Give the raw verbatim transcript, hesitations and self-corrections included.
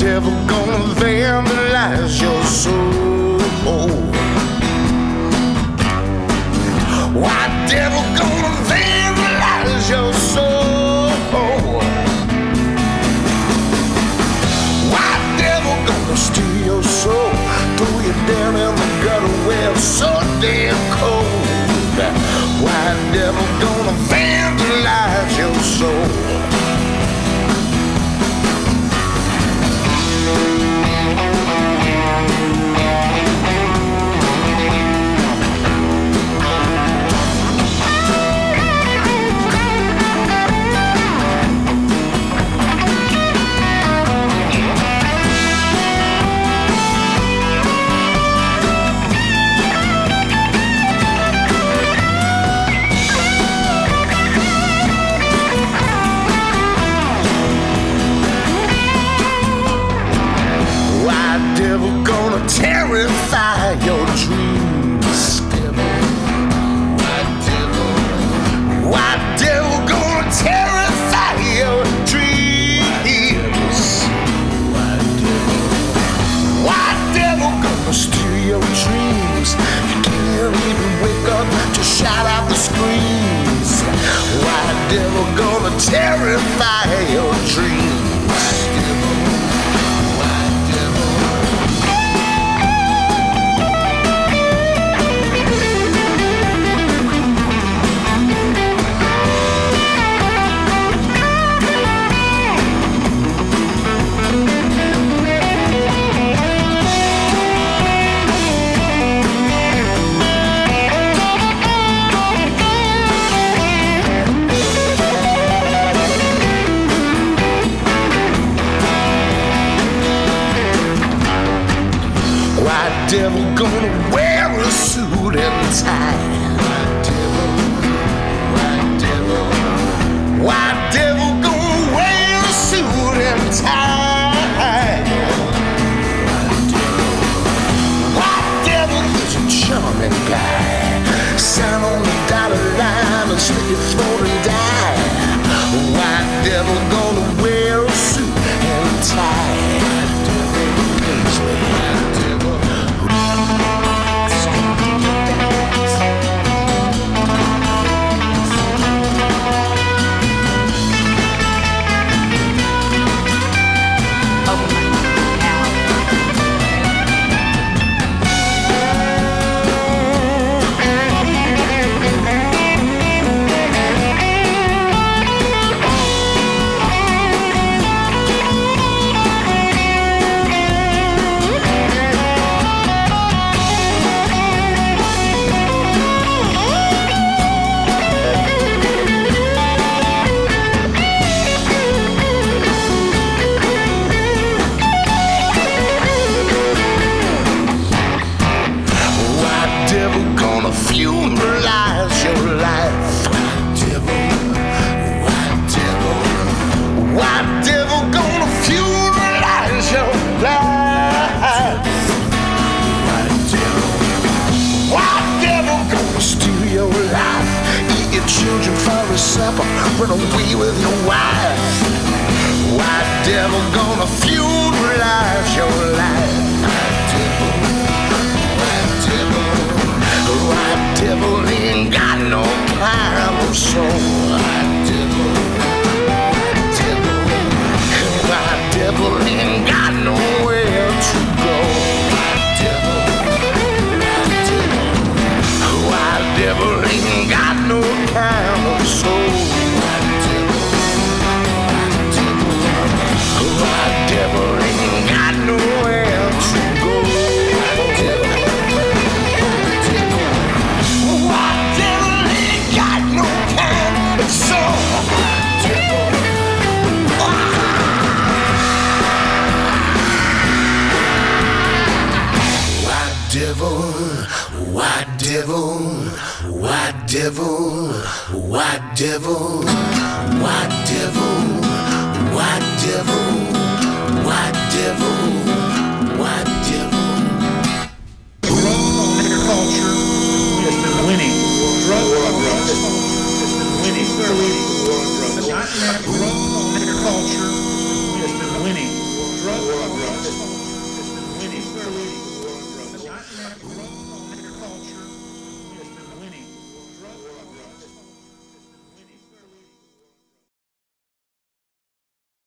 devil gonna vandalize your soul? White devil gonna vandalize your soul? White devil gonna steal your soul, throw you down in the gutter where it's so damn cold. White devil gonna vandalize your soul. Terrify your dreams, devil. White devil, white devil gonna terrify your dreams. White devil, white devil gonna steal your dreams. You can't even wake up to shout out the screams. White devil gonna terrify your dreams. White devil. Devil gonna wear a suit and tie. White devil, white devil, white devil gonna wear a suit and tie. White devil, white devil is a charming guy. Sign on the dotted line and slit your throat and die. White devil gonna wear a suit and tie. White devil kills me. Run away with your wife. White devil gonna funeralize your life. White devil, white devil, white devil ain't got no kind of soul. White devil, white devil, white devil ain't got nowhere to go. White devil, white devil, white devil ain't got no kind of soul. White devil ain't got nowhere to go. White devil, white devil ain't got no kind of soul. White devil, white devil, white devil, white devil, white devil, white devil, white devil, white devil, white devil. Drug culture has been winning. Drug culture has been winning. Drug culture has been winning. Drug winning the war on drugs. Not in Africa.